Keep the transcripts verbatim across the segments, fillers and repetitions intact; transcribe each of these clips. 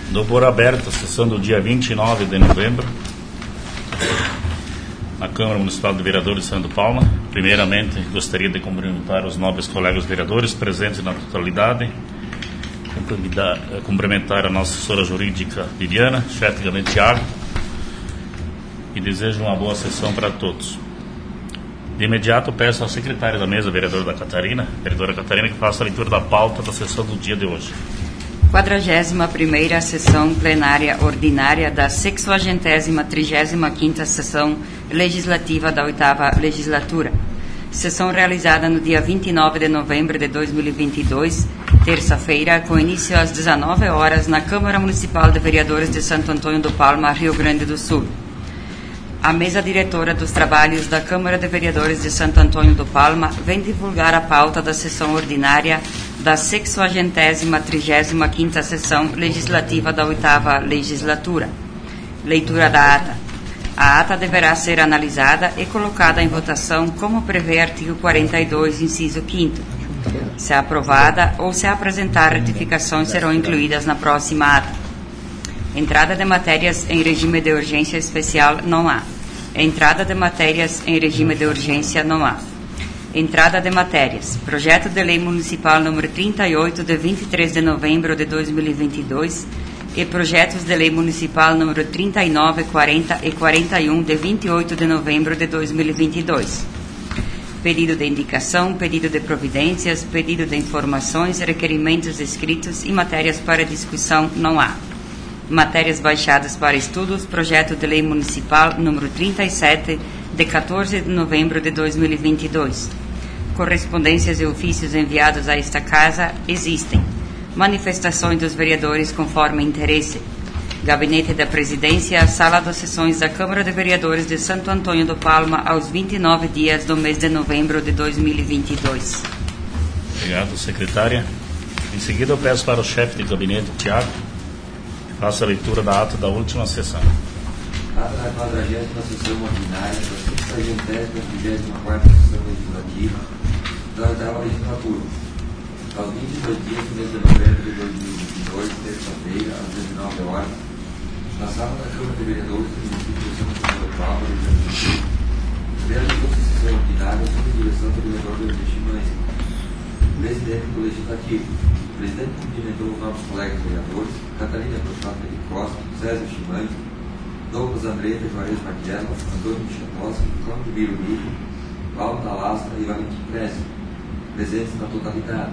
Dou por aberta a sessão do dia vinte e nove de novembro, na Câmara Municipal de Vereadores de Santo Palma. Primeiramente, gostaria de cumprimentar os nobres colegas vereadores presentes na totalidade, cumprimentar a nossa assessora jurídica Viviana, chefe de gabinete Tiago, e desejo uma boa sessão para todos. De imediato, peço ao secretário da mesa, vereador da Catarina, vereadora Catarina, que faça a leitura da pauta da sessão do dia de hoje. quadragésima primeira Sessão Plenária Ordinária da sexagésima trigésima quinta Sessão Legislativa da oitava Legislatura. Sessão realizada no dia vinte e nove de novembro de dois mil e vinte e dois, terça-feira, com início às dezenove horas, na Câmara Municipal de Vereadores de Santo Antônio do Palma, Rio Grande do Sul. A mesa diretora dos trabalhos da Câmara de Vereadores de Santo Antônio do Palma vem divulgar a pauta da sessão ordinária da sexagésima trigésima quinta Sessão Legislativa da oitava Legislatura. Leitura da ata. A ata deverá ser analisada e colocada em votação como prevê artigo quarenta e dois, inciso quinto. Se aprovada ou se apresentar retificações, serão incluídas na próxima ata. Entrada de matérias em regime de urgência especial não há. Entrada de matérias em regime de urgência não há. Entrada de matérias. Projeto de Lei Municipal número trinta e oito, de vinte e três de novembro de dois mil e vinte e dois, e projetos de Lei Municipal número trinta e nove, quarenta e quarenta e um, de vinte e oito de novembro de dois mil e vinte e dois. Pedido de indicação, pedido de providências, pedido de informações, requerimentos escritos e matérias para discussão não há. Matérias baixadas para estudos, projeto de lei municipal número trinta e sete, de quatorze de novembro de dois mil e vinte e dois. Correspondências e ofícios enviados a esta casa existem. Manifestações dos vereadores conforme interesse. Gabinete da Presidência, Sala das Sessões da Câmara de Vereadores de Santo Antônio do Palma, aos vinte e nove dias do mês de novembro de dois mil e vinte e dois. Obrigado, secretária. Em seguida, eu peço para o chefe de gabinete, Tiago, faça a leitura da ata da última sessão. Ata da quadragésima Sessão Ordinária da sexagésima trigésima quarta Sessão Legislativa da oitava Legislatura. Aos vinte e dois dias do mês de novembro de dois mil e vinte e dois, terça-feira, às dezenove horas, na sala da Câmara de Vereadores do município de Santo Antônio do Palma, Rio Grande do Sul, realizou a sessão ordinária sob a direção do vereador do Investimento, presidente do Legislativo. O presidente cumprimentou os novos colegas vereadores, Catarina Prochato de Costa, César Chimani, Douglas Andretta, Juarez Marquello, Antônio Michalowski, Cláudio Birulito, Paulo Talastra e Valentim Cresce, presentes na totalidade.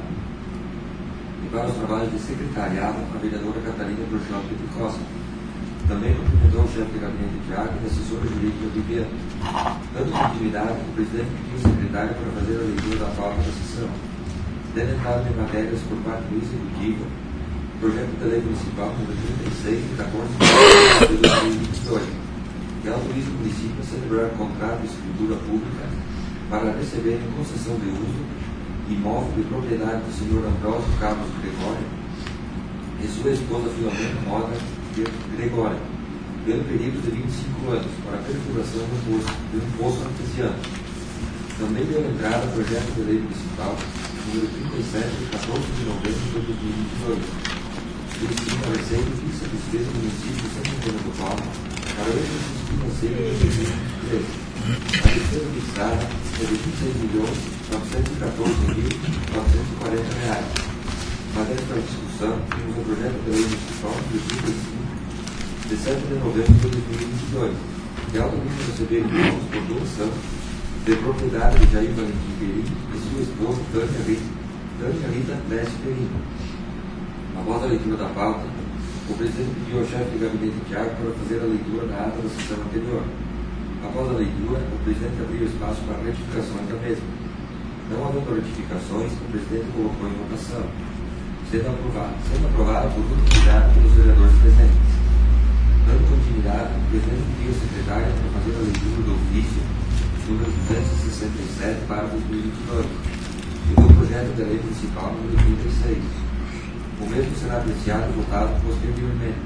E para os trabalhos de secretariado, a vereadora Catarina Prochato de Costa. Também cumprimentou o chefe de gabinete Tiago e a assessora jurídica Viviana. Dando continuidade, o presidente pediu o secretário para fazer a leitura da pauta da sessão. Tendo entrado em matérias por parte do Executivo, projeto de lei municipal número trinta e seis, de quatorze de novembro de dois mil e vinte e dois, que autoriza o município a celebrar contrato de escritura pública para receber em concessão de uso imóvel de propriedade do senhor Ambrósio Carlos Gregório e sua esposa Filomena Moda Gregório, pelo período de vinte e cinco anos, para a perfuração de um poço, de um poço artesiano. Também deu entrada ao projeto de lei municipal número trinta e sete, de quatorze de novembro de dois mil e vinte e dois, que destina a receita e fixa despesa do município de Santo Antônio do Palma para o exercício financeiro de dois mil e vinte e três. A despesa fixada é de vinte e seis milhões novecentos e quatorze mil novecentos e quarenta reais. Matéria para discussão, temos o projeto de lei municipal número trinta e cinco, de sete de novembro de dois mil e vinte e dois, que autoriza receber imóveis por doação de propriedade de Jair Valentim Perim e sua esposa Tânia Rita, Tânia Rita Leste Perim. Após a leitura da pauta, o presidente pediu ao chefe de gabinete Tiago para fazer a leitura da ata da sessão anterior. Após a leitura, o presidente abriu espaço para retificações da mesma. Não havendo retificações, o presidente colocou em votação. Sendo aprovado, sendo aprovado por unanimidade pelos vereadores presentes. Dando continuidade, o presidente pediu ao secretário para fazer a leitura do ofício número duzentos e sessenta e sete para dois mil e vinte e dois, e do projeto de lei municipal número trinta e seis. O mesmo será apreciado e votado posteriormente.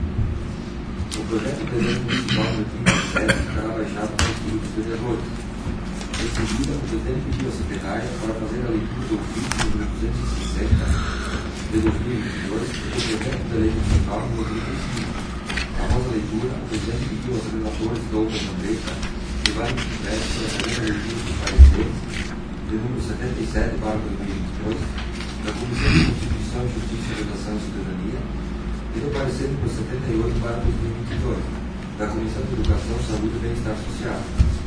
O projeto de lei municipal número trinta e sete será baixado para o estudo dos vereadores. Em seguida, o presidente pediu à secretária para fazer a leitura do ofício número duzentos e sessenta de dois mil e vinte e dois, do projeto da lei municipal número trinta e cinco. Após a leitura, o presidente pediu aos relatores Douglas Andretta e Vários Silvestre para fazer a leitura dos pareceres de número setenta e sete barra dois mil e vinte e dois, da Comissão de Constituição, Justiça, Redação e Cidadania, e do parecer número setenta e oito barra dois mil e vinte e dois, da Comissão de Educação, Saúde e Bem-Estar Social.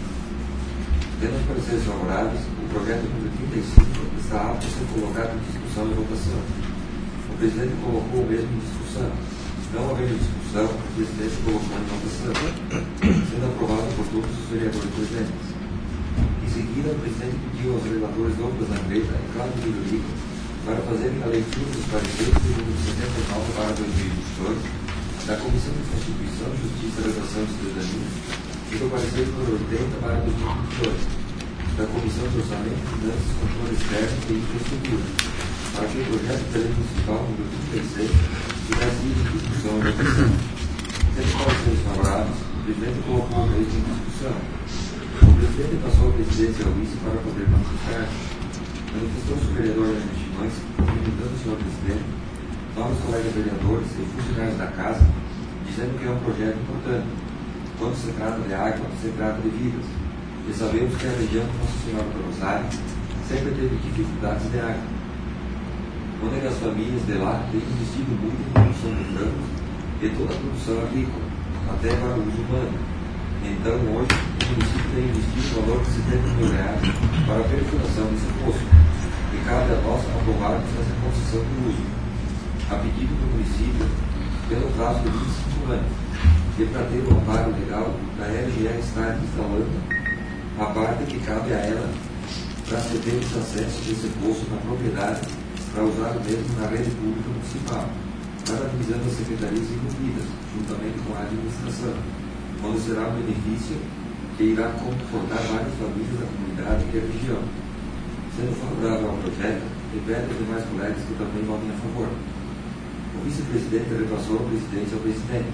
Tendo os pareceres favoráveis, o projeto número trinta e cinco está apto a ser colocado em discussão e votação. O presidente colocou o mesmo em discussão. Não havendo discussão, o presidente colocou em votação, sendo aprovado por todos os vereadores presentes. Em seguida, o presidente pediu aos relatores Douglas Andretta e Cláudio Vidorico para fazerem a leitura dos pareceres do número setenta e nove barra dois mil e vinte e dois, da Comissão de Constituição, Justiça, Redação e Cidadania, e do parecer número oitenta barra dois mil e vinte e dois, da Comissão de Orçamento, Finanças, Controle Externo e Infraestrutura, para que o projeto de lei municipal número trinta e seis tivesse ido em discussão e votação. Tendo pareceres favoráveis, o presidente colocou o mesmo em discussão. O presidente passou a presidência ao vice para poder manifestar-se. Manifestou-se o vereador Leandro Chimães, cumprimentando o senhor presidente, novos colegas vereadores e funcionários da casa, dizendo que é um projeto importante. Quando se trata de água, se trata de vidas. E sabemos que a região de Nossa Senhora do Rosário sempre teve dificuldades de água, onde as famílias de lá têm investido muito em produção de frangos e toda a produção agrícola, até para o uso humano. Então, hoje, o município tem investido o valor de setenta mil reais para a perfuração desse poço, e cabe a nós aprovarmos essa concessão de uso, a pedido do município, pelo prazo de vinte e cinco anos, e para ter o amparo legal da L G E estar instalando a parte que cabe a ela para ceder os acessos desse poço na propriedade para usar o mesmo na rede pública municipal, parabenizando as secretarias envolvidas, juntamente com a administração, onde será um benefício que irá confortar várias famílias da comunidade e da região. Sendo favorável ao projeto, repete aos demais colegas que também votem a favor. O vice-presidente repassou a presidência ao presidente.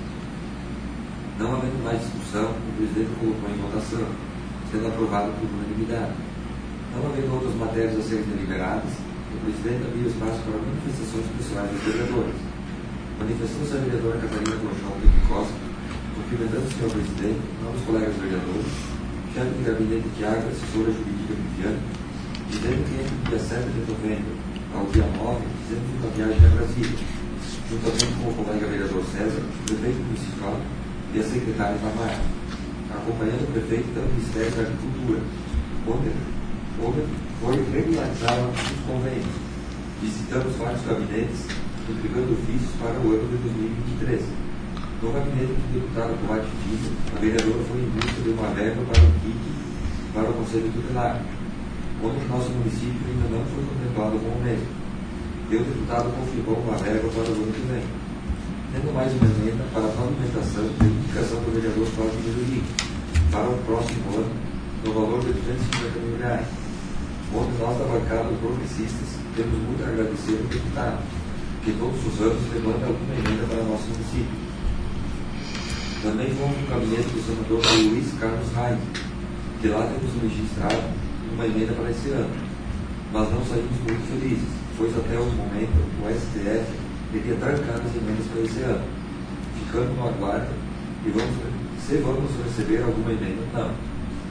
Não havendo mais discussão, o presidente colocou em votação, sendo aprovado por unanimidade. Não havendo outras matérias a serem deliberadas, o presidente abriu espaço para manifestações pessoais dos vereadores. Manifestou-se a vereadora Catarina Colchão de Picosa, cumprimentando o senhor presidente, novos colegas vereadores, chefe de gabinete Tiago, assessora jurídica Viviane, dizendo que entre o dia sete de novembro ao dia nove, fizemos uma viagem a Brasília, juntamente com o colega vereador César, o prefeito municipal e a secretária Tamara, acompanhando o prefeito pelo Ministério da Agricultura, onde, onde foi regularizado os convênios. Visitamos vários gabinetes, entregando ofícios para o ano de dois mil e vinte e três. No gabinete do deputado Coate Filho, a vereadora foi em busca de uma verba para o K I C para o Conselho Tutelar, onde o nosso município ainda não foi contemplado com o mesmo. E o deputado confirmou uma verba para o ano que vem, tendo mais uma emenda para a pavimentação e indicação do vereador Cláudio Vidorico para o próximo ano, no valor de duzentos e cinquenta mil reais, onde nós da bancada dos progressistas temos muito a agradecer ao deputado, que todos os anos levanta alguma emenda para o nosso município. Também fomos no gabinete do senador Luiz Carlos Reis, que lá temos registrado uma emenda para esse ano, mas não saímos muito felizes, pois até o momento o S T F teria trancado as emendas para esse ano, ficando no aguardo e vamos, se vamos receber alguma emenda ou não.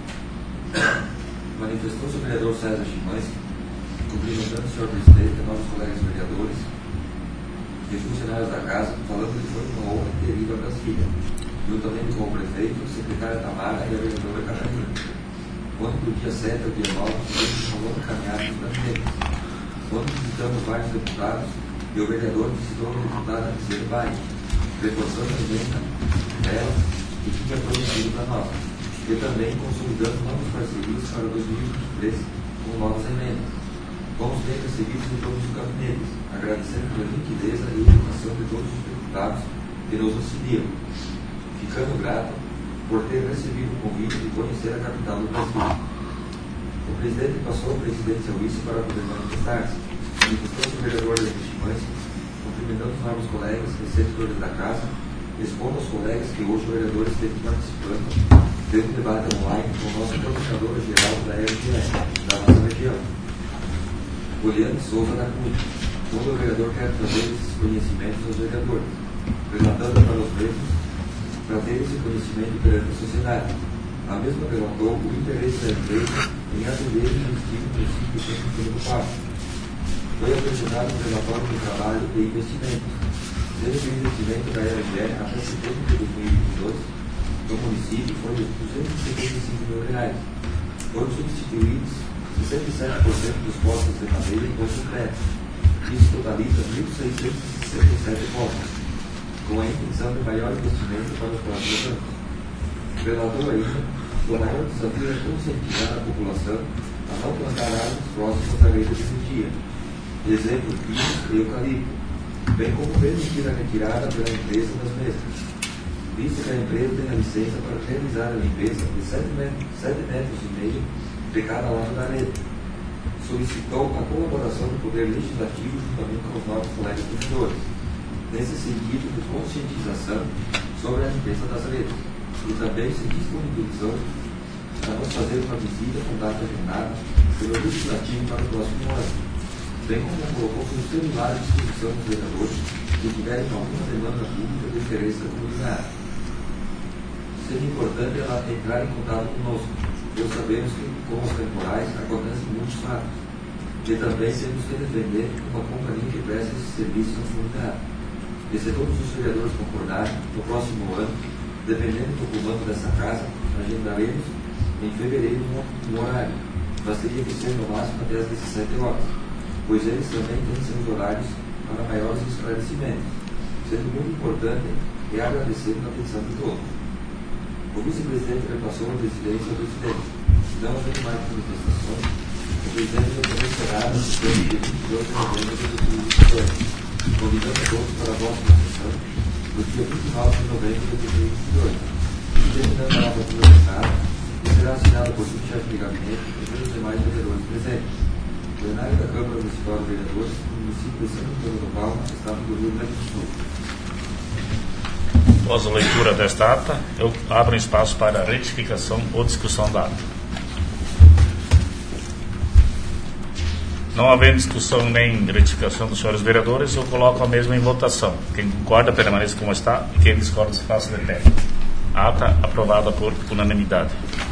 Manifestou-se o vereador César Chimães, cumprimentando o senhor presidente e novos colegas vereadores e funcionários da casa, falando que foi uma honra ter ido a Brasília, juntamente com o prefeito, a secretária Tamara e a vereadora Catarina, onde do dia sete ao dia nove tivemos uma longa caminhada nos gabinetes, onde visitamos vários deputados e o vereador visitou a deputada Gisele Baia, reforçando a emenda dela que tinha prometido para nós, e também consolidando novas parcerias para dois mil e vinte e três com novas emendas. Fomos bem recebidos em todos os gabinetes, agradecendo pela gentileza e educação de todos os deputados que nos auxiliam, ficando grato por ter recebido o convite de conhecer a capital do Brasil. O presidente passou a presidência ao vice para poder manifestar-se. Manifestou-se o vereador Leandro Chimães, cumprimentando os novos colegas e servidores da casa, expondo aos colegas que hoje o vereador esteve participando tendo debate online com o nosso coordenador geral da R G E, da nossa região, Poliane Souza da Cunha, quando o vereador quer trazer esses conhecimentos aos vereadores, relatando para os mesmos para ter esse conhecimento perante a sociedade. A mesma relatou o interesse da empresa em atender e investir no princípio sempre do pago. Foi apresentado um relatório de trabalho e investimentos, sendo que o investimento da R G E até setembro de dois mil e vinte e dois no município foi de duzentos e setenta e cinco mil reais. Foram substituídos sessenta e sete por cento dos postos de madeira com concreto. Isso totaliza mil seiscentos e sessenta e sete postos, com a intenção de maior investimento para os próximos anos. Relatou ainda que o maior desafio é conscientizar a população a não plantar árvores próximas à rede de energia, exemplo, pinhos e eucalipto, bem como permitir a retirada pela empresa das mesmas, visto que a empresa tem a licença para realizar a limpeza de sete metros e meio de cada lado da rede. Solicitou a colaboração do Poder Legislativo juntamente com os novos colegas vereadores, nesse sentido de conscientização sobre a limpeza das redes, e também se disponibilizou a nos fazer uma visita com data agendada pelo Legislativo para o próximo ano, bem como colocou com o celular à disposição dos vereadores que tiverem alguma demanda pública de interesse da comunidade. Seria importante ela entrar em contato conosco, pois sabemos que com os temporais acontecem muitos fatos, e também temos que defender uma companhia que presta esse serviço à comunidade. E se todos os vereadores concordarem, no próximo ano, dependendo do comando dessa casa, agendaremos em fevereiro um horário, mas teria que ser no máximo até às dezessete horas, pois eles também têm seus horários para maiores esclarecimentos, sendo muito importante e agradecer a atenção de todos. O vice-presidente repassou a presidência ao presidente. Não havendo mais manifestações, o presidente vai encerrar a sessão de vinte e dois de novembro de dois mil e vinte e dois, convidando a todos para a próxima sessão no dia vinte e nove de novembro de dois mil e vinte e dois, e terminando a nova do que será assinada por o chefe de gabinete e pelos demais vereadores presentes. Plenário da Câmara Municipal de Vereadores do município de São Antônio do Palma, estado do Rio Grande do Sul. Após a leitura desta ata, eu abro espaço para retificação ou discussão da ata. Não havendo discussão nem retificação dos senhores vereadores, eu coloco a mesma em votação. Quem concorda, permaneça como está, e quem discorda, se faça de pé. Ata aprovada por unanimidade.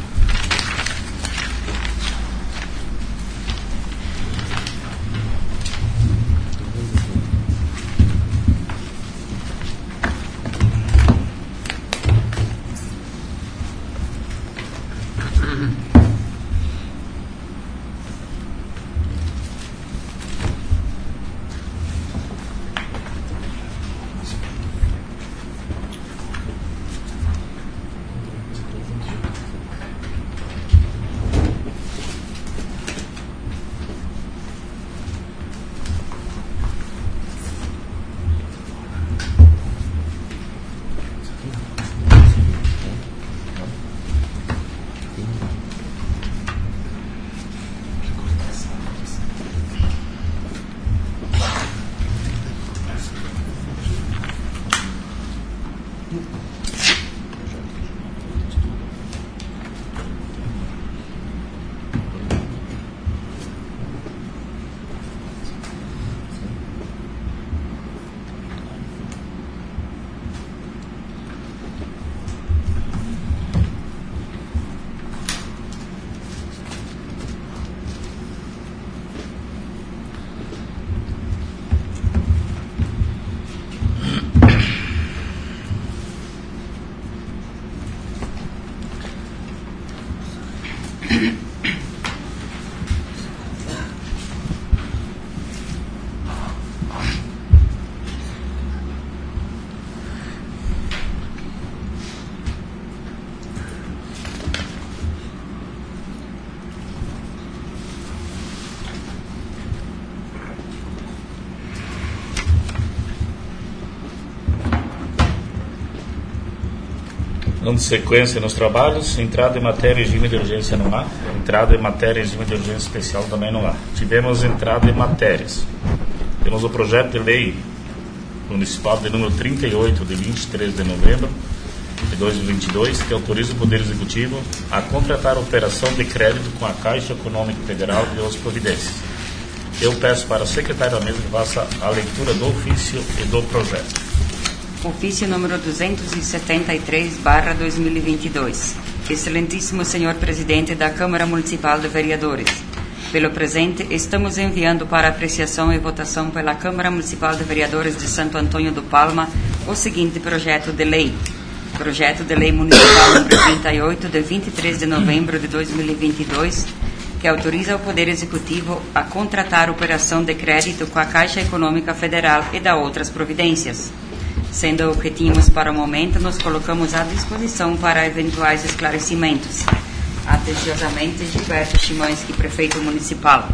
Dando sequência nos trabalhos, entrada em matéria e regime de urgência não há, entrada em matéria e regime de urgência especial também não há. Tivemos entrada em matérias. Temos o projeto de lei municipal de número trinta e oito, de vinte e três de novembro, de dois mil e vinte e dois, que autoriza o Poder Executivo a contratar a operação de crédito com a Caixa Econômica Federal e outras providências. Eu peço para o secretário da mesa que faça a leitura do ofício e do projeto. Ofício número duzentos e setenta e três barra dois mil e vinte e dois. Excelentíssimo senhor Presidente da Câmara Municipal de Vereadores, pelo presente, estamos enviando para apreciação e votação pela Câmara Municipal de Vereadores de Santo Antônio do Palma o seguinte projeto de lei. Projeto de Lei Municipal número trinta e oito, de vinte e três de novembro de dois mil e vinte e dois, que autoriza o Poder Executivo a contratar operação de crédito com a Caixa Econômica Federal e da outras providências. Sendo o que tínhamos para o momento, nos colocamos à disposição para eventuais esclarecimentos. Atenciosamente, Gilberto Chimansky, Prefeito Municipal.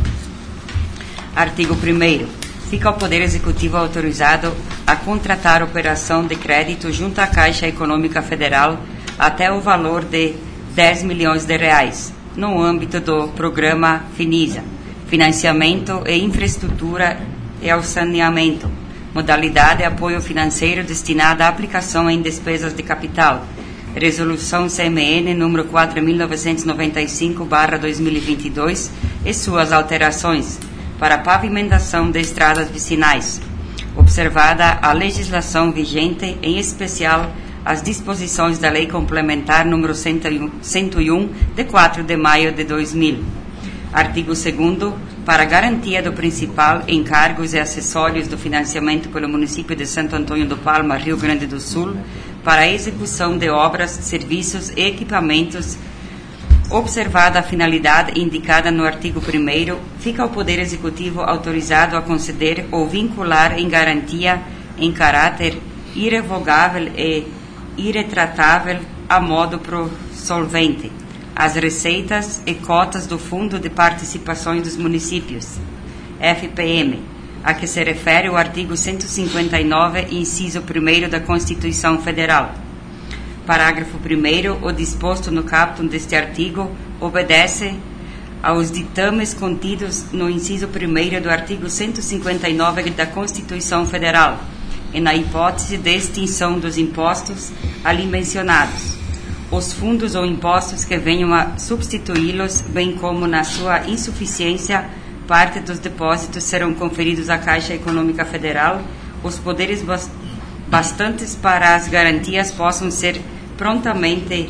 Artigo primeiro. Fica o Poder Executivo autorizado a contratar operação de crédito junto à Caixa Econômica Federal até o valor de dez milhões de reais, no âmbito do Programa FINISA, Financiamento e Infraestrutura e ao Saneamento, modalidade apoio financeiro destinada à aplicação em despesas de capital, Resolução C M N número quatro mil novecentos e noventa e cinco barra dois mil e vinte e dois e suas alterações, para pavimentação de estradas vicinais, observada a legislação vigente, em especial as disposições da Lei Complementar número cento e um, de quatro de maio de dois mil. Artigo segundo. Para garantia do principal, encargos e acessórios do financiamento pelo município de Santo Antônio do Palma, Rio Grande do Sul, para a execução de obras, serviços e equipamentos, observada a finalidade indicada no artigo primeiro, fica o Poder Executivo autorizado a conceder ou vincular em garantia em caráter irrevogável e irretratável a modo pro solvente as receitas e cotas do Fundo de Participações dos Municípios, F P M, a que se refere o artigo cento e cinquenta e nove, inciso primeiro da Constituição Federal. Parágrafo primeiro. O disposto no caput deste artigo obedece aos ditames contidos no inciso primeiro do artigo cento e cinquenta e nove da Constituição Federal, e na hipótese de extinção dos impostos ali mencionados, os fundos ou impostos que venham a substituí-los, bem como na sua insuficiência, parte dos depósitos serão conferidos à Caixa Econômica Federal, os poderes bastantes para as garantias possam ser prontamente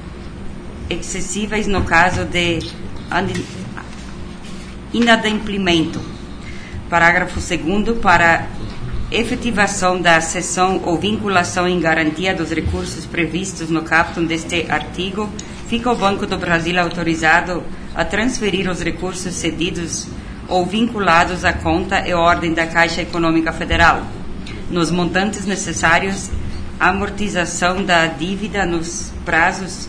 excessíveis no caso de inadimplemento. Parágrafo segundo. Para efetivação da cessão ou vinculação em garantia dos recursos previstos no caput deste artigo, fica o Banco do Brasil autorizado a transferir os recursos cedidos ou vinculados à conta e ordem da Caixa Econômica Federal, nos montantes necessários à amortização da dívida nos prazos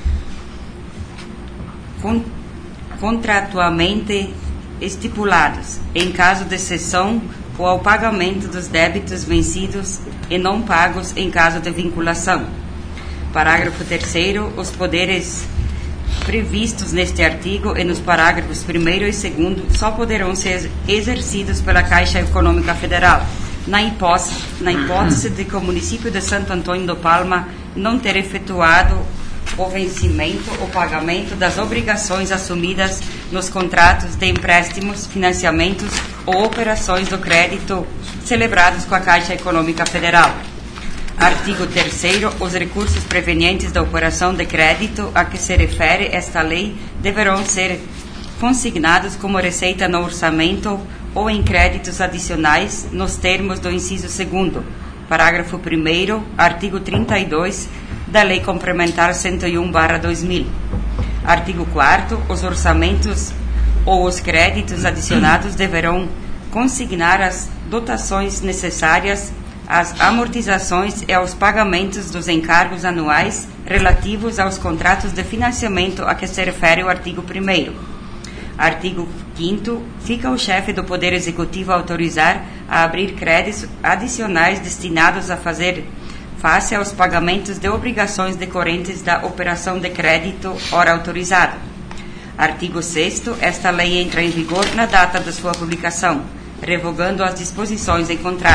con- contratualmente estipulados, em caso de cessão ou ao pagamento dos débitos vencidos e não pagos em caso de vinculação. Parágrafo terceiro. Os poderes previstos neste artigo e nos parágrafos primeiro e segundo só poderão ser exercidos pela Caixa Econômica Federal, na hipótese, na hipótese de que o município de Santo Antônio do Palma não ter efetuado o vencimento ou pagamento das obrigações assumidas nos contratos de empréstimos, financiamentos ou operações do crédito celebrados com a Caixa Econômica Federal. Artigo terceiro. Os recursos provenientes da operação de crédito a que se refere esta lei deverão ser consignados como receita no orçamento ou em créditos adicionais nos termos do inciso segundo, parágrafo primeiro, artigo trinta e dois da Lei Complementar cento e um barra dois mil. Artigo quarto. Os orçamentos ou os créditos adicionados deverão consignar as dotações necessárias às amortizações e aos pagamentos dos encargos anuais relativos aos contratos de financiamento a que se refere o artigo primeiro. Artigo quinto. Fica o chefe do Poder Executivo autorizar a abrir créditos adicionais destinados a fazer face aos pagamentos de obrigações decorrentes da operação de crédito ora autorizado. Artigo sexto. Esta lei entra em vigor na data da sua publicação, revogando as disposições em contrário.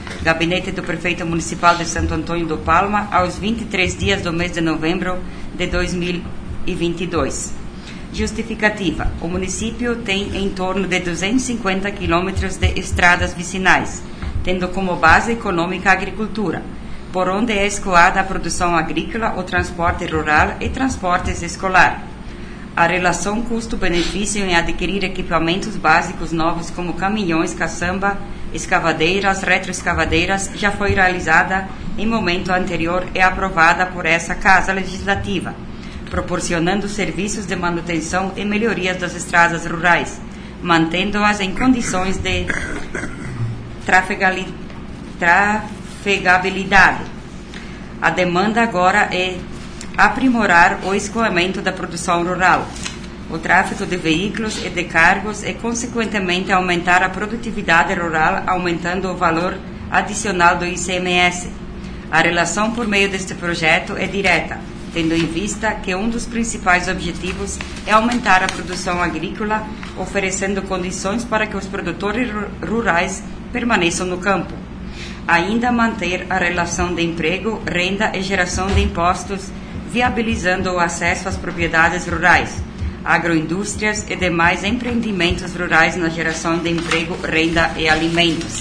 Gabinete do Prefeito Municipal de Santo Antônio do Palma, aos vinte e três dias do mês de novembro de dois mil e vinte e dois. Justificativa. O município tem em torno de duzentos e cinquenta quilômetros de estradas vicinais, tendo como base econômica a agricultura, por onde é escoada a produção agrícola, o transporte rural e transportes escolar. A relação custo-benefício em adquirir equipamentos básicos novos como caminhões, caçamba, escavadeiras, retroescavadeiras já foi realizada em momento anterior e aprovada por essa Casa Legislativa, proporcionando serviços de manutenção e melhorias das estradas rurais, mantendo-as em condições de trafegali- trafegabilidade. A demanda agora é aprimorar o escoamento da produção rural, o tráfego de veículos e de cargos e, consequentemente, aumentar a produtividade rural, aumentando o valor adicional do I C M S. A relação por meio deste projeto é direta, tendo em vista que um dos principais objetivos é aumentar a produção agrícola, oferecendo condições para que os produtores rurais permaneçam no campo. Ainda manter a relação de emprego, renda e geração de impostos, viabilizando o acesso às propriedades rurais, agroindústrias e demais empreendimentos rurais na geração de emprego, renda e alimentos.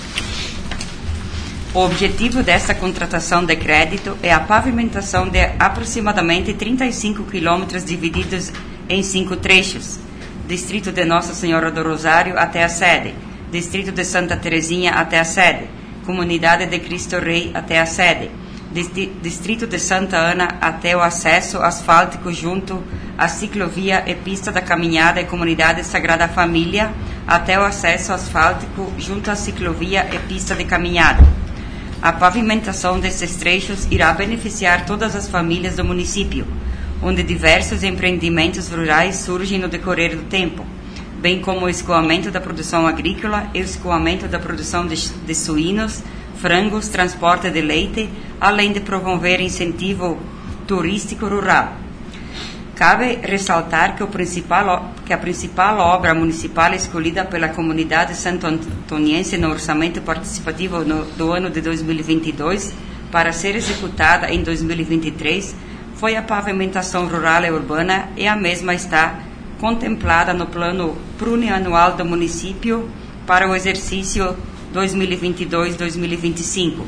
O objetivo dessa contratação de crédito é a pavimentação de aproximadamente trinta e cinco quilômetros divididos em cinco trechos: Distrito de Nossa Senhora do Rosário até a sede, Distrito de Santa Terezinha até a sede, Comunidade de Cristo Rei até a sede, Distrito de Santa Ana até o acesso asfáltico junto à ciclovia e pista da caminhada e Comunidade Sagrada Família até o acesso asfáltico junto à ciclovia e pista de caminhada. A pavimentação desses trechos irá beneficiar todas as famílias do município, onde diversos empreendimentos rurais surgem no decorrer do tempo, bem como o escoamento da produção agrícola e o escoamento da produção de, de suínos, frangos, transporte de leite, além de promover incentivo turístico rural. Cabe ressaltar que, o principal, que a principal obra municipal escolhida pela comunidade santo-antoniense no orçamento participativo no, do ano de dois mil e vinte e dois para ser executada em dois mil e vinte e três foi a pavimentação rural e urbana, e a mesma está contemplada no plano plurianual do município para o exercício dois mil e vinte e dois a dois mil e vinte e cinco.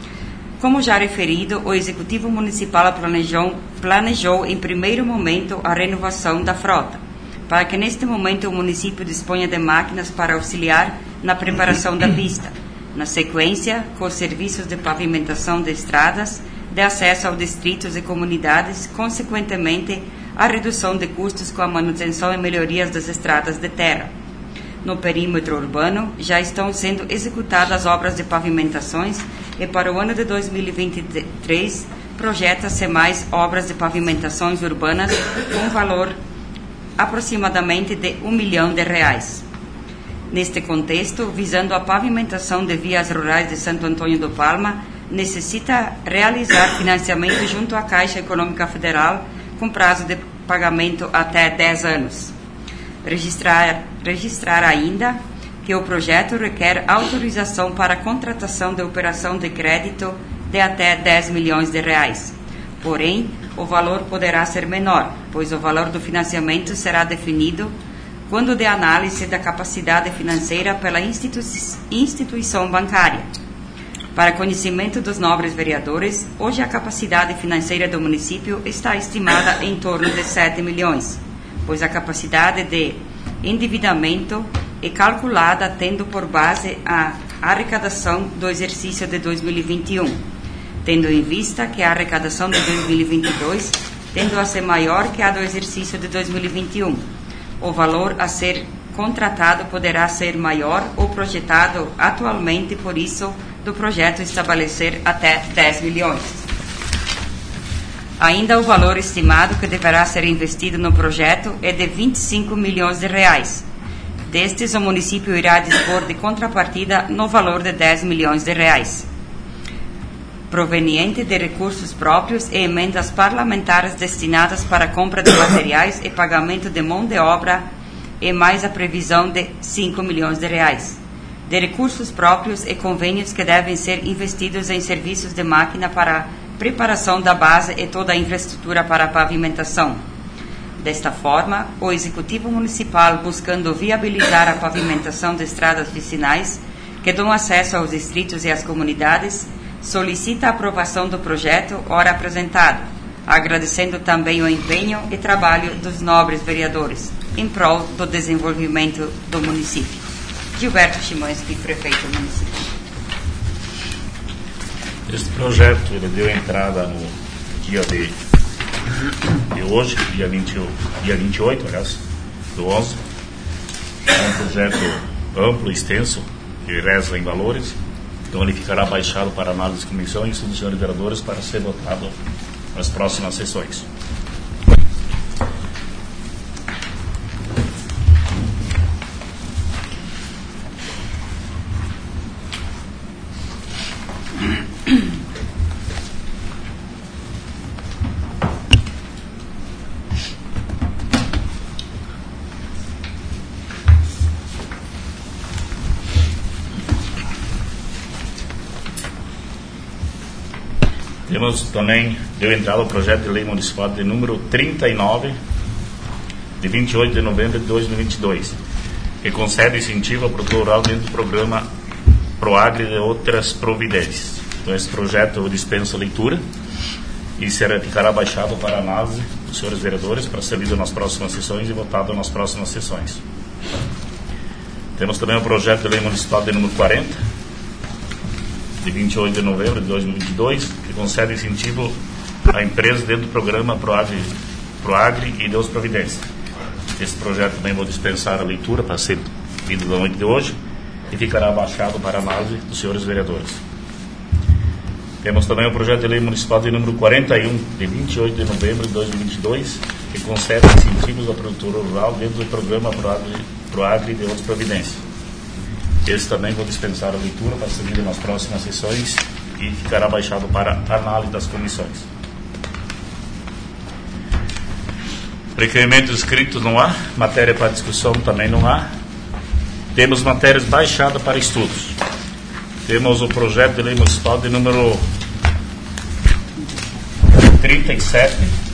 Como já referido, o Executivo Municipal planejou, planejou em primeiro momento a renovação da frota, para que neste momento o município disponha de máquinas para auxiliar na preparação da pista. Na sequência, com os serviços de pavimentação de estradas, de acesso aos distritos e comunidades, consequentemente, a redução de custos com a manutenção e melhorias das estradas de terra. No perímetro urbano, já estão sendo executadas obras de pavimentações e para o ano de dois mil e vinte e três projeta-se mais obras de pavimentações urbanas com valor aproximadamente de um milhão de reais. Neste contexto, visando a pavimentação de vias rurais de Santo Antônio do Palma, necessita realizar financiamento junto à Caixa Econômica Federal com prazo de pagamento até dez anos. Registrar, registrar ainda que o projeto requer autorização para a contratação de operação de crédito de até dez milhões de reais. Porém, o valor poderá ser menor, pois o valor do financiamento será definido quando de análise da capacidade financeira pela institu- instituição bancária. Para conhecimento dos nobres vereadores, hoje a capacidade financeira do município está estimada em torno de sete milhões, pois a capacidade de endividamento é calculada tendo por base a arrecadação do exercício de dois mil e vinte e um, tendo em vista que a arrecadação de dois mil e vinte e dois tendo a ser maior que a do exercício de dois mil e vinte e um. O valor a ser contratado poderá ser maior ou projetado atualmente, por isso, do projeto estabelecer até dez milhões. Ainda o valor estimado que deverá ser investido no projeto é de vinte e cinco milhões de reais. Destes, o município irá dispor de contrapartida no valor de dez milhões de reais, proveniente de recursos próprios e emendas parlamentares destinadas para a compra de materiais e pagamento de mão de obra, e mais a previsão de cinco milhões de reais. de recursos próprios e convênios que devem ser investidos em serviços de máquina para preparação da base e toda a infraestrutura para a pavimentação. Desta forma, o Executivo Municipal, buscando viabilizar a pavimentação de estradas vicinais que dão acesso aos distritos e às comunidades, solicita a aprovação do projeto ora apresentado, agradecendo também o empenho e trabalho dos nobres vereadores em prol do desenvolvimento do município. Gilberto Chimansky, prefeito do município. Este projeto ele deu entrada no dia de, de hoje, dia, vinte, dia vinte e oito, aliás, do onze. É um projeto amplo, extenso, que reza em valores. Então ele ficará baixado para análise de comissão e dos senhores vereadores para ser votado nas próximas sessões. Temos também, deu entrada o projeto de lei municipal de número trinta e nove, de vinte e oito de novembro de dois mil e vinte e dois, que concede incentivo ao produtor rural dentro do programa PROAGRE e outras providências. Então esse projeto eu dispenso a leitura e será, ficará baixado para análise dos senhores vereadores para ser lido nas próximas sessões e votado nas próximas sessões. Temos também o projeto de lei municipal de número quarenta, de vinte e oito de novembro de dois mil e vinte e dois, que concede incentivo a empresas dentro do programa PROAGRE, PROAGRE e Deus Providência. Esse projeto também vou dispensar a leitura para ser lido na noite de hoje e ficará baixado para análise dos senhores vereadores. Temos também o projeto de lei municipal de número quarenta e um, de vinte e oito de novembro de dois mil e vinte e dois, que concede incentivos ao produtor rural dentro do programa PROAGRE, PROAGRE e Deus Providência. Esse também vou dispensar a leitura para ser lido nas próximas sessões e ficará baixado para análise das comissões. Requerimentos escritos não há, matéria para discussão também não há. Temos matérias baixadas para estudos. Temos o projeto de lei municipal de número trinta e sete,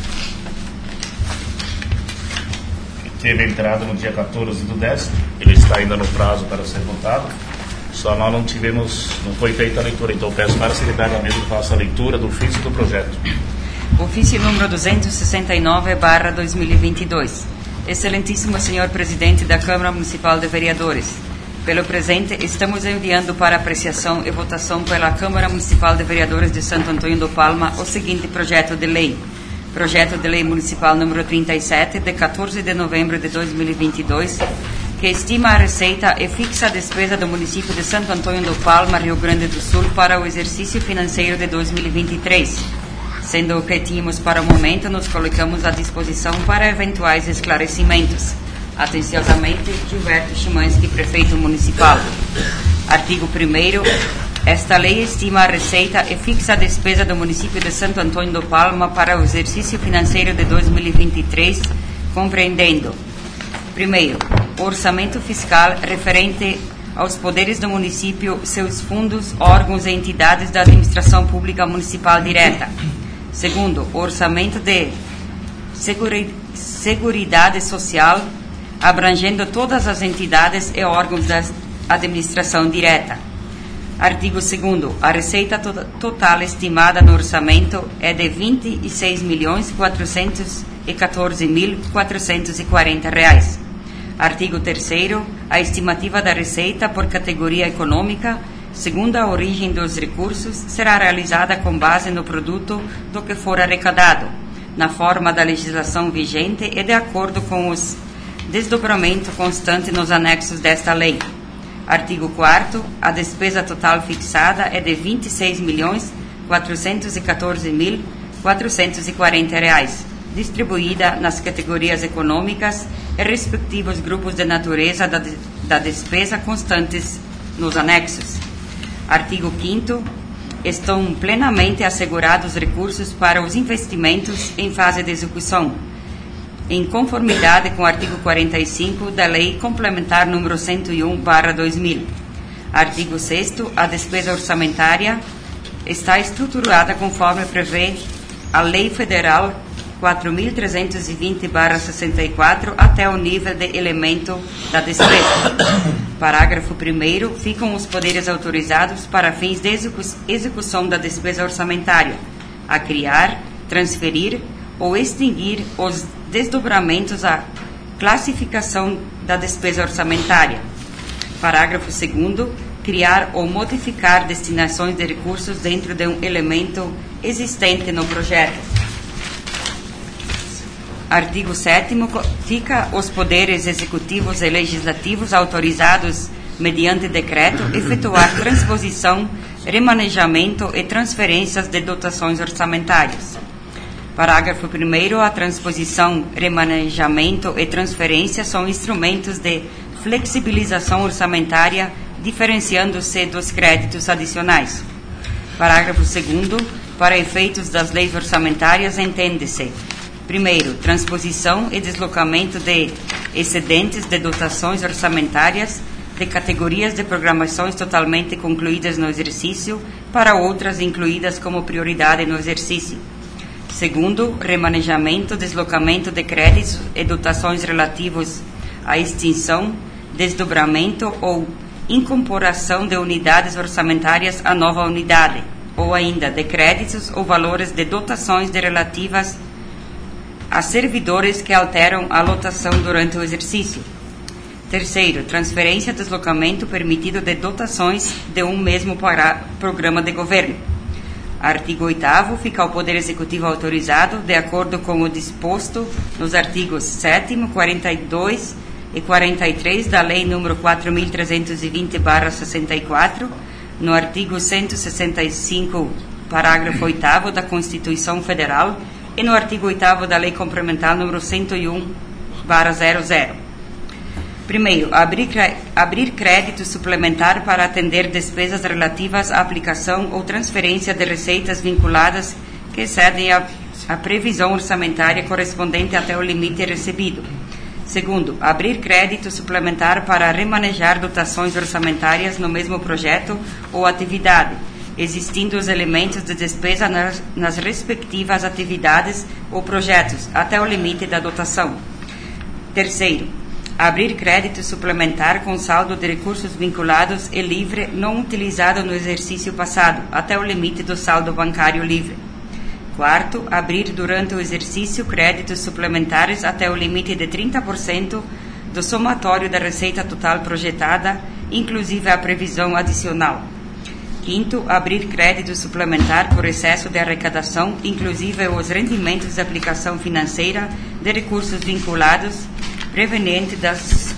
que teve entrada no dia quatorze do dez. Ele está ainda no prazo para ser votado. Só nós não tivemos, não foi feita a leitura. Então peço para a secretária da mesa que faça a leitura do ofício do projeto. Ofício número duzentos e sessenta e nove barra dois mil e vinte e dois. Excelentíssimo senhor presidente da Câmara Municipal de Vereadores, pelo presente estamos enviando para apreciação e votação pela Câmara Municipal de Vereadores de Santo Antônio do Palma o seguinte projeto de lei. Projeto de lei municipal número trinta e sete, de quatorze de novembro de dois mil e vinte e dois, que estima a receita e fixa a despesa do município de Santo Antônio do Palma, Rio Grande do Sul, para o exercício financeiro de dois mil e vinte e três. Sendo o que tínhamos para o momento, nos colocamos à disposição para eventuais esclarecimentos. Atenciosamente, Gilberto Chimansky, prefeito municipal. Artigo primeiro. Esta lei estima a receita e fixa a despesa do município de Santo Antônio do Palma para o exercício financeiro de dois mil e vinte e três, compreendendo: primeiro, o orçamento fiscal referente aos poderes do município, seus fundos, órgãos e entidades da administração pública municipal direta. Segundo, o orçamento de Seguridade Social, abrangendo todas as entidades e órgãos da administração direta. Artigo segundo. A receita to total estimada no orçamento é de vinte e seis milhões quatrocentos e quatorze mil quatrocentos e quarenta reais. Artigo terceiro. A estimativa da receita por categoria econômica, segundo a origem dos recursos, será realizada com base no produto do que for arrecadado, na forma da legislação vigente e de acordo com os desdobramento constante nos anexos desta lei. Artigo quarto. A despesa total fixada é de vinte e seis milhões quatrocentos e quatorze mil quatrocentos e quarenta reais, distribuída nas categorias econômicas e respectivos grupos de natureza da, de, da despesa constantes nos anexos. Artigo quinto. Estão plenamente assegurados recursos para os investimentos em fase de execução, em conformidade com o artigo quarenta e cinco da Lei Complementar número cento e um barra dois mil. Artigo sexto. A despesa orçamentária está estruturada conforme prevê a Lei Federal quatro mil trezentos e vinte barra sessenta e quatro até o nível de elemento da despesa. Parágrafo primeiro. Ficam os poderes autorizados para fins de execu execução da despesa orçamentária a criar, transferir ou extinguir os desdobramentos à classificação da despesa orçamentária. Parágrafo segundo. Criar ou modificar destinações de recursos dentro de um elemento existente no projeto. Artigo sétimo. Fica os poderes executivos e legislativos autorizados, mediante decreto, efetuar transposição, remanejamento e transferências de dotações orçamentárias. Parágrafo primeiro. A transposição, remanejamento e transferência são instrumentos de flexibilização orçamentária, diferenciando-se dos créditos adicionais. Parágrafo segundo. Para efeitos das leis orçamentárias, entende-se: primeiro, transposição e deslocamento de excedentes de dotações orçamentárias de categorias de programações totalmente concluídas no exercício para outras incluídas como prioridade no exercício. Segundo, remanejamento, deslocamento de créditos e dotações relativos à extinção, desdobramento ou incorporação de unidades orçamentárias à nova unidade, ou ainda de créditos ou valores de dotações de relativas a servidores que alteram a lotação durante o exercício. Terceiro, transferência e deslocamento permitido de dotações de um mesmo para programa de governo. Artigo oitavo. Fica o Poder Executivo autorizado, de acordo com o disposto nos artigos sétimo, quarenta e dois e quarenta e três da Lei número quatro mil trezentos e vinte barra sessenta e quatro, no artigo cento e sessenta e cinco, parágrafo oitavo da Constituição Federal e no artigo oitavo da Lei Complementar número cento e um barra zero zero. Primeiro, abrir, abrir crédito suplementar para atender despesas relativas à aplicação ou transferência de receitas vinculadas que excedem a, a previsão orçamentária correspondente até o limite recebido. Segundo, abrir crédito suplementar para remanejar dotações orçamentárias no mesmo projeto ou atividade, existindo os elementos de despesa nas, nas respectivas atividades ou projetos, até o limite da dotação. Terceiro, abrir crédito suplementar com saldo de recursos vinculados e livre não utilizado no exercício passado, até o limite do saldo bancário livre. Quarto, abrir durante o exercício créditos suplementares até o limite de trinta por cento do somatório da receita total projetada, inclusive a previsão adicional. Quinto, abrir crédito suplementar por excesso de arrecadação, inclusive os rendimentos de aplicação financeira de recursos vinculados, preveniente das,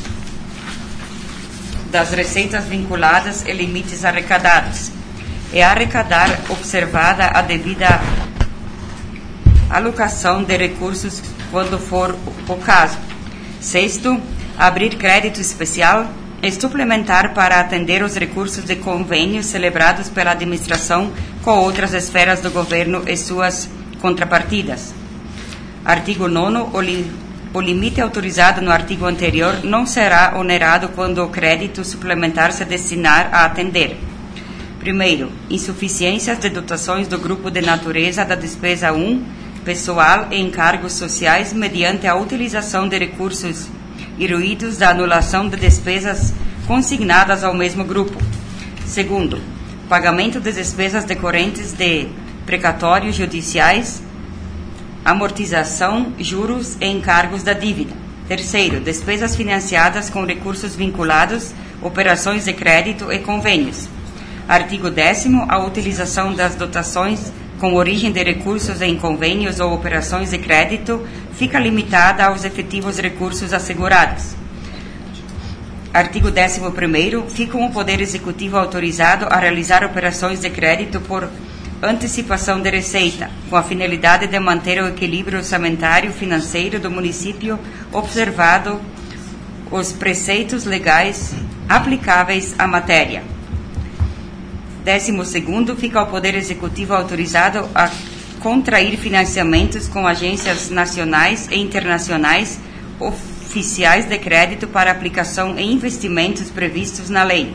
das receitas vinculadas e limites arrecadados, e arrecadar observada a devida alocação de recursos quando for o caso. Sexto, abrir crédito especial e suplementar para atender os recursos de convênios celebrados pela administração com outras esferas do governo e suas contrapartidas. Artigo nono. O, li, o limite autorizado no artigo anterior não será onerado quando o crédito suplementar se destinar a atender: primeiro, insuficiências de dotações do grupo de natureza da despesa um, pessoal e encargos sociais, mediante a utilização de recursos iruídos da anulação de despesas consignadas ao mesmo grupo. Segundo, pagamento de despesas decorrentes de precatórios judiciais, amortização, juros e encargos da dívida. Terceiro, despesas financiadas com recursos vinculados, operações de crédito e convênios. Artigo décimo. A utilização das dotações com origem de recursos em convênios ou operações de crédito fica limitada aos efetivos recursos assegurados. Artigo décimo primeiro. Fica o Poder Executivo autorizado a realizar operações de crédito por antecipação de receita, com a finalidade de manter o equilíbrio orçamentário financeiro do município, observado os preceitos legais aplicáveis à matéria. Décimo segundo, fica ao Poder Executivo autorizado a contrair financiamentos com agências nacionais e internacionais oficiais de crédito para aplicação em investimentos previstos na lei,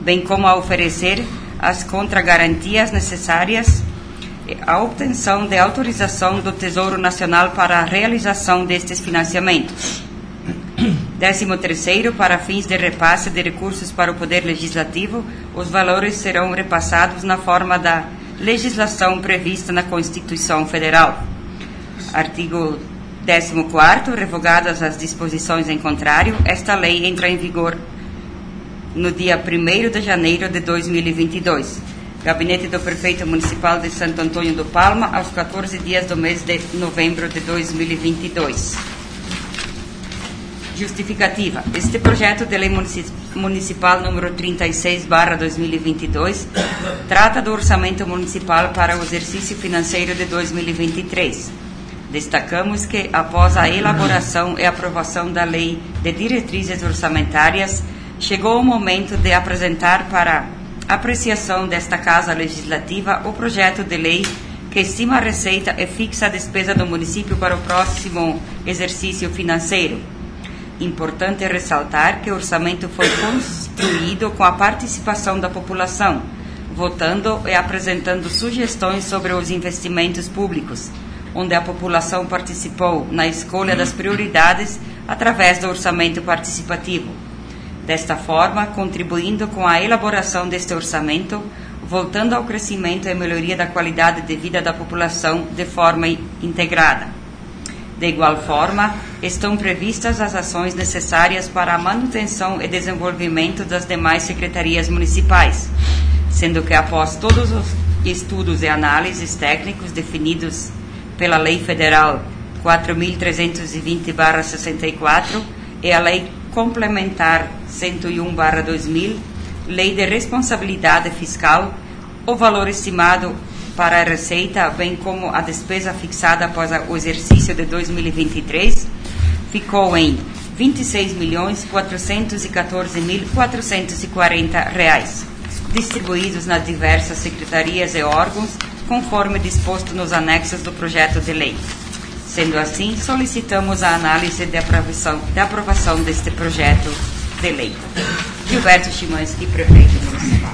bem como a oferecer as contragarantias necessárias à obtenção de autorização do Tesouro Nacional para a realização destes financiamentos. Décimo terceiro, para fins de repasse de recursos para o Poder Legislativo, os valores serão repassados na forma da legislação prevista na Constituição Federal. Artigo décimo quarto, revogadas as disposições em contrário, esta lei entra em vigor no dia primeiro de janeiro de dois mil e vinte e dois. Gabinete do Prefeito Municipal de Santo Antônio do Palma, aos quatorze dias do mês de novembro de dois mil e vinte e dois. Justificativa. Este projeto de lei municipal número trinta e seis barra dois mil e vinte e dois trata do orçamento municipal para o exercício financeiro de dois mil e vinte e três. Destacamos que, após a elaboração e aprovação da Lei de Diretrizes Orçamentárias, chegou o momento de apresentar para apreciação desta Casa Legislativa o projeto de lei que estima a receita e fixa a despesa do município para o próximo exercício financeiro. Importante ressaltar que o orçamento foi construído com a participação da população, votando e apresentando sugestões sobre os investimentos públicos, onde a população participou na escolha das prioridades através do orçamento participativo. Desta forma, contribuindo com a elaboração deste orçamento, voltando ao crescimento e melhoria da qualidade de vida da população de forma integrada. De igual forma, estão previstas as ações necessárias para a manutenção e desenvolvimento das demais secretarias municipais, sendo que após todos os estudos e análises técnicos definidos pela Lei Federal quatro mil trezentos e vinte barra sessenta e quatro e a Lei Complementar cento e um barra dois mil, Lei de Responsabilidade Fiscal, o valor estimado para a receita, bem como a despesa fixada após o exercício de dois mil e vinte e três, ficou em vinte e seis milhões quatrocentos e quatorze mil quatrocentos e quarenta reais, distribuídos nas diversas secretarias e órgãos, conforme disposto nos anexos do projeto de lei. Sendo assim, solicitamos a análise de aprovação, de aprovação deste projeto de lei. Gilberto Chimansky, Prefeito Municipal.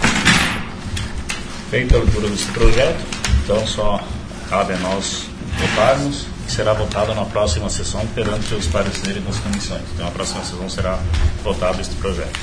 Feita a leitura desse projeto, então só cabe a nós votarmos, e será votado na próxima sessão perante os pareceres das comissões. Então, a próxima sessão será votado este projeto.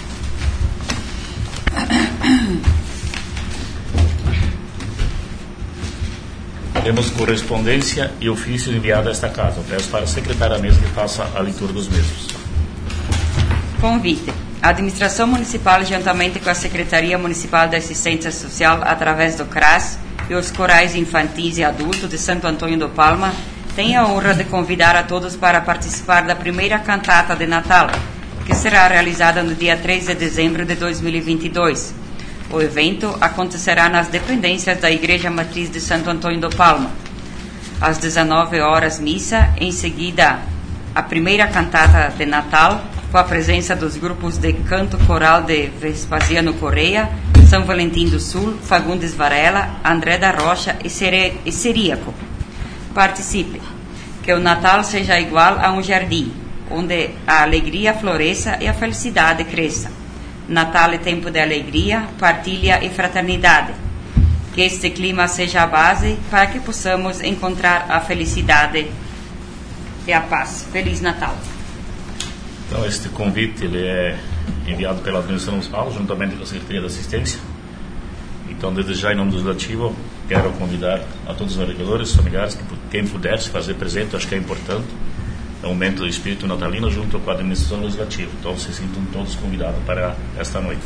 Temos correspondência e ofício enviado a esta casa. Eu peço para a secretária da mesa que faça a leitura dos mesmos. Convite. A Administração Municipal, juntamente com a Secretaria Municipal de Assistência Social, através do C R A S e os corais infantis e adultos de Santo Antônio do Palma, tem a honra de convidar a todos para participar da primeira cantata de Natal, que será realizada no dia três de dezembro de dois mil e vinte e dois. O evento acontecerá nas dependências da Igreja Matriz de Santo Antônio do Palma. Às dezenove horas, missa, em seguida, a primeira cantata de Natal, com a presença dos grupos de canto coral de Vespasiano Correia, São Valentim do Sul, Fagundes Varela, André da Rocha e, Sere... e Seríaco. Participe. Que o Natal seja igual a um jardim, onde a alegria floresça e a felicidade cresça. Natal é tempo de alegria, partilha e fraternidade. Que este clima seja a base para que possamos encontrar a felicidade e a paz. Feliz Natal. Então, este convite ele é enviado pela Administração Municipal, juntamente com a Secretaria de Assistência. Então, desde já, em nome do Legislativo, quero convidar a todos os vereadores, familiares, que quem puder se fazer presente, acho que é importante. É um momento do espírito natalino junto com a Administração Legislativa. Então, se sintam todos convidados para esta noite.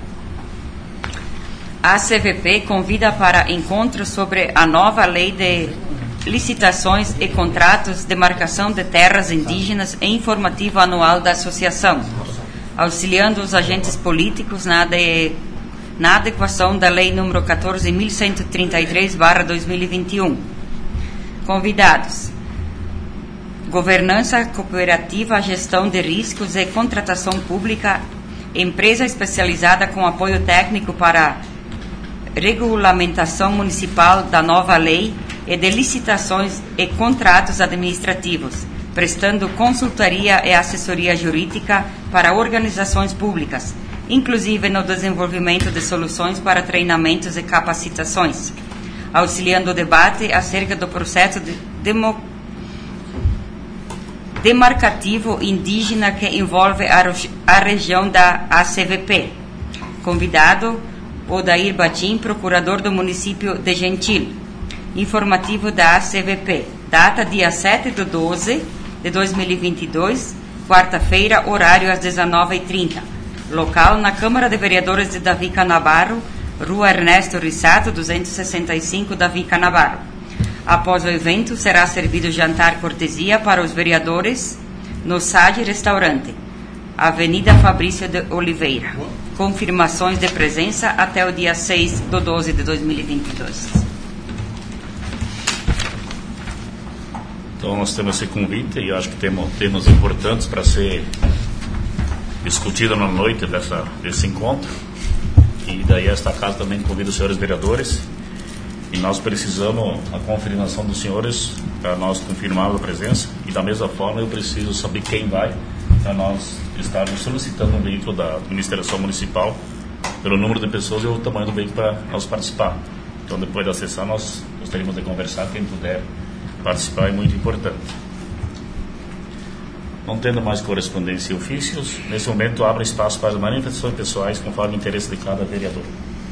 A C V P convida para encontro sobre a nova lei de licitações e contratos de marcação de terras indígenas e informativo anual da associação, auxiliando os agentes políticos na, de, na adequação da lei número quatorze mil cento e trinta e três barra dois mil e vinte e um. Convidados: Governança Cooperativa, Gestão de Riscos e Contratação Pública, empresa especializada com apoio técnico para regulamentação municipal da nova lei e de licitações e contratos administrativos, prestando consultoria e assessoria jurídica para organizações públicas, inclusive no desenvolvimento de soluções para treinamentos e capacitações, auxiliando o debate acerca do processo de demo, demarcativo indígena que envolve a, a região da A C V P. Convidado, Odair Batim, procurador do município de Gentil. Informativo da A C V P. Data dia sete de doze de dois mil e vinte e dois, quarta-feira, horário às dezenove e trinta. Local na Câmara de Vereadores de Davi Canabarro, Rua Ernesto Rissato, duzentos e sessenta e cinco, Davi Canabarro. Após o evento, será servido jantar cortesia para os vereadores no S A D Restaurante, Avenida Fabrício de Oliveira. Confirmações de presença até o dia seis de doze de dois mil e vinte e dois. Então nós temos esse convite e eu acho que temos temas importantes para ser discutido na noite dessa, desse encontro. E daí esta casa também convida os senhores vereadores e nós precisamos a confirmação dos senhores para nós confirmarmos a presença, e da mesma forma eu preciso saber quem vai para nós estarmos solicitando um veículo da administração municipal pelo número de pessoas e o tamanho do veículo para nós participar. Então depois da sessão nós gostaríamos de conversar, quem puder participar é muito importante. Não tendo mais correspondência e ofícios, nesse momento abre espaço para as manifestações pessoais conforme o interesse de cada vereador.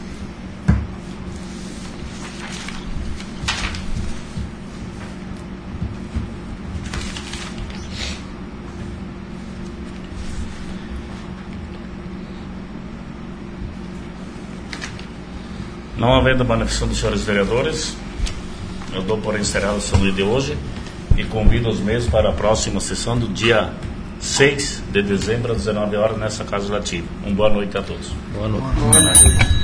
Não havendo manifestação dos senhores vereadores, eu dou por encerrada a sessão de hoje e convido os mesmos para a próxima sessão do dia seis de dezembro às dezenove horas nessa Casa Legislativa. Uma boa noite a todos. Boa noite. Boa noite.